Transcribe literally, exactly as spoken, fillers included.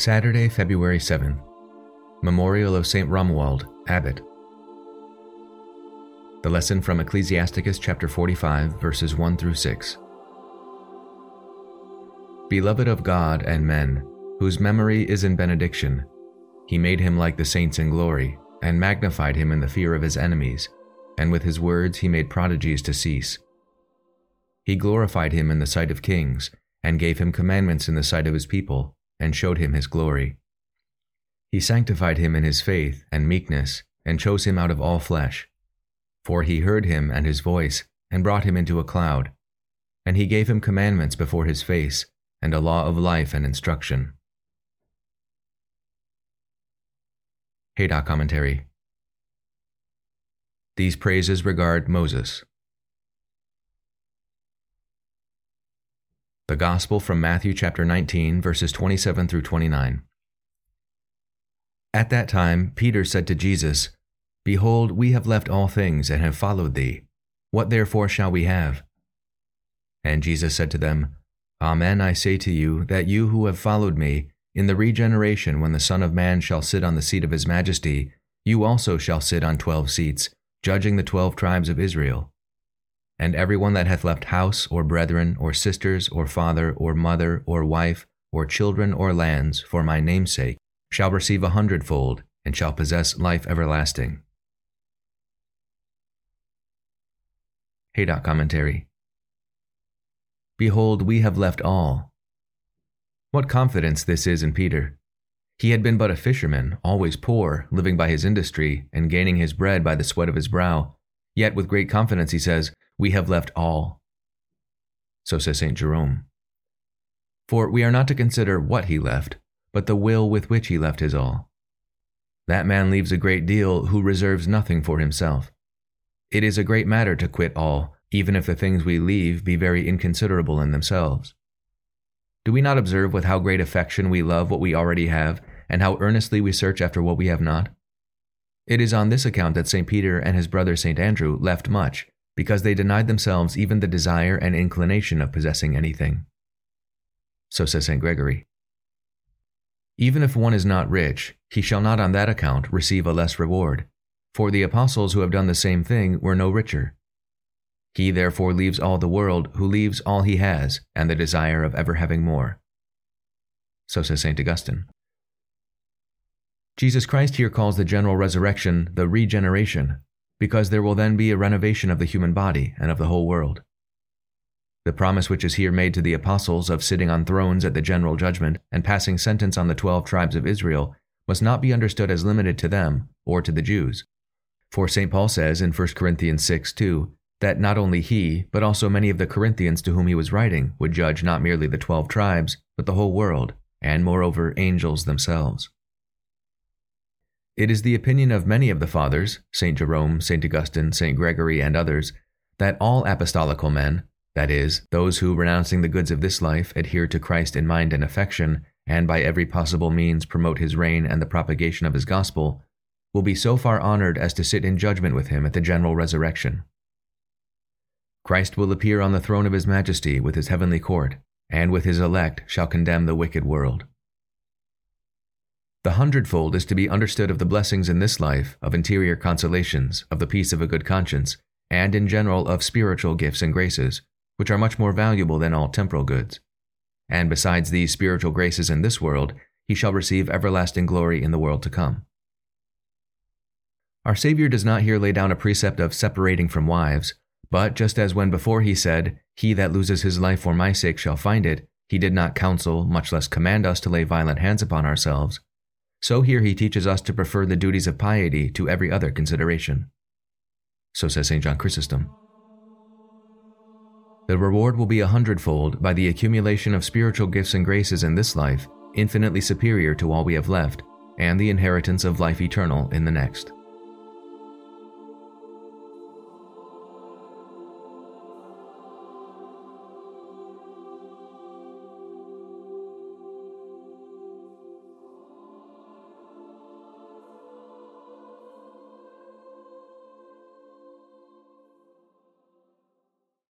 Saturday, February seventh. Memorial of Saint Romuald, Abbot. The lesson from Ecclesiasticus chapter forty-five, verses one through six. Beloved of God and men, whose memory is in benediction, he made him like the saints in glory, and magnified him in the fear of his enemies, and with his words he made prodigies to cease. He glorified him in the sight of kings, and gave him commandments in the sight of his people, and showed him his glory. He sanctified him in his faith and meekness, and chose him out of all flesh. For he heard him and his voice, and brought him into a cloud. And he gave him commandments before his face, and a law of life and instruction. Haydock Commentary. These praises regard Moses. The Gospel from Matthew chapter nineteen, verses twenty-seven through twenty-nine. At that time Peter said to Jesus, Behold, we have left all things and have followed thee. What therefore shall we have? And Jesus said to them, Amen, I say to you, that you who have followed me, in the regeneration when the Son of Man shall sit on the seat of his majesty, you also shall sit on twelve seats, judging the twelve tribes of Israel. And every one that hath left house, or brethren, or sisters, or father, or mother, or wife, or children, or lands, for my name's sake, shall receive a hundredfold, and shall possess life everlasting. Haydock Commentary. Behold, we have left all. What confidence this is in Peter! He had been but a fisherman, always poor, living by his industry, and gaining his bread by the sweat of his brow. Yet with great confidence he says, We have left all. So says Saint Jerome. For we are not to consider what he left, but the will with which he left his all. That man leaves a great deal who reserves nothing for himself. It is a great matter to quit all, even if the things we leave be very inconsiderable in themselves. Do we not observe with how great affection we love what we already have, and how earnestly we search after what we have not? It is on this account that Saint Peter and his brother Saint Andrew left much, because they denied themselves even the desire and inclination of possessing anything. So says Saint Gregory. Even if one is not rich, he shall not on that account receive a less reward, for the apostles who have done the same thing were no richer. He therefore leaves all the world who leaves all he has and the desire of ever having more. So says Saint Augustine. Jesus Christ here calls the general resurrection the regeneration, because there will then be a renovation of the human body and of the whole world. The promise which is here made to the apostles of sitting on thrones at the general judgment and passing sentence on the twelve tribes of Israel must not be understood as limited to them or to the Jews. For Saint Paul says in First Corinthians six two that not only he, but also many of the Corinthians to whom he was writing would judge not merely the twelve tribes, but the whole world, and moreover angels themselves. It is the opinion of many of the fathers, Saint Jerome, Saint Augustine, Saint Gregory, and others, that all apostolical men, that is, those who, renouncing the goods of this life, adhere to Christ in mind and affection, and by every possible means promote his reign and the propagation of his gospel, will be so far honored as to sit in judgment with him at the general resurrection. Christ will appear on the throne of his majesty with his heavenly court, and with his elect shall condemn the wicked world. The hundredfold is to be understood of the blessings in this life, of interior consolations, of the peace of a good conscience, and in general of spiritual gifts and graces, which are much more valuable than all temporal goods. And besides these spiritual graces in this world, he shall receive everlasting glory in the world to come. Our Savior does not here lay down a precept of separating from wives, but just as when before he said, He that loses his life for my sake shall find it, he did not counsel, much less command us to lay violent hands upon ourselves, so here he teaches us to prefer the duties of piety to every other consideration. So says Saint John Chrysostom. The reward will be a hundredfold by the accumulation of spiritual gifts and graces in this life, infinitely superior to all we have left, and the inheritance of life eternal in the next.